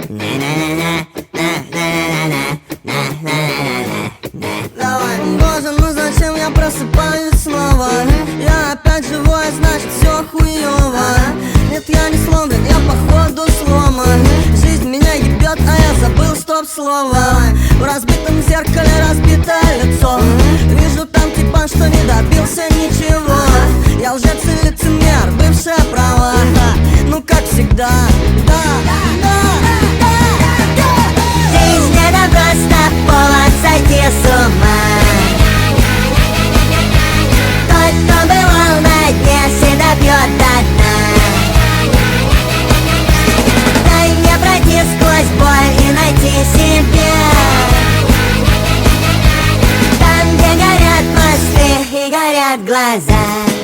Боже, ну зачем я просыпаюсь снова? Я опять живой, значит все хуёво. Нет, я не сломлен, я походу сломан. Жизнь меня ебет, а я забыл стоп-слово. В разбитом зеркале разбитое лицо. Вижу там типа, что не добился ничего. Я лжец и лицемер, бывшая права. Ну как всегда, Жизнь это просто повод сойти с ума. Тот, кто бывал на дне, всегда пьет до дна. Дай мне пройти сквозь боль и найти себя. Там, где горят мосты и горят глаза.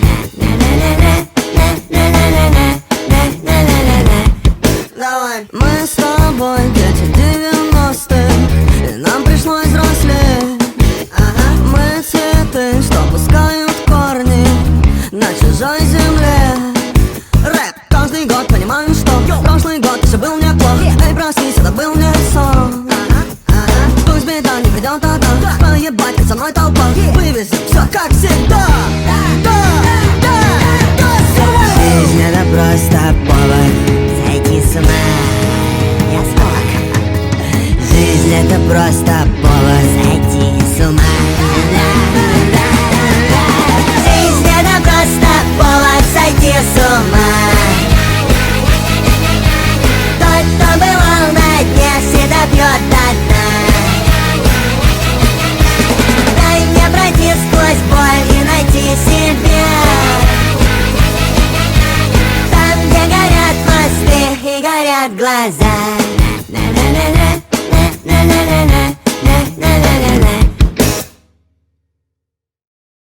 давай. Мы с тобой дети 90-х, и нам пришлось взрослеть. Мы цветы, что пускают корни на чужой земле. Рэп каждый год, понимаю, что прошлый год еще был мне плох. Эй, проснись, это был не сон. Пусть беда не придет одна, поебать, как со мной толпа. Вывезем все как всегда. Жизнь это просто повод сойти с ума. Я смог. Жизнь это просто повод сойти с ума. Жизнь это просто повод сойти с ума. Тот, кто бывал на дне, всегда пьет до дна. Дай мне пройти сквозь боль и найти себя. Там, где горят мосты и горят глаза.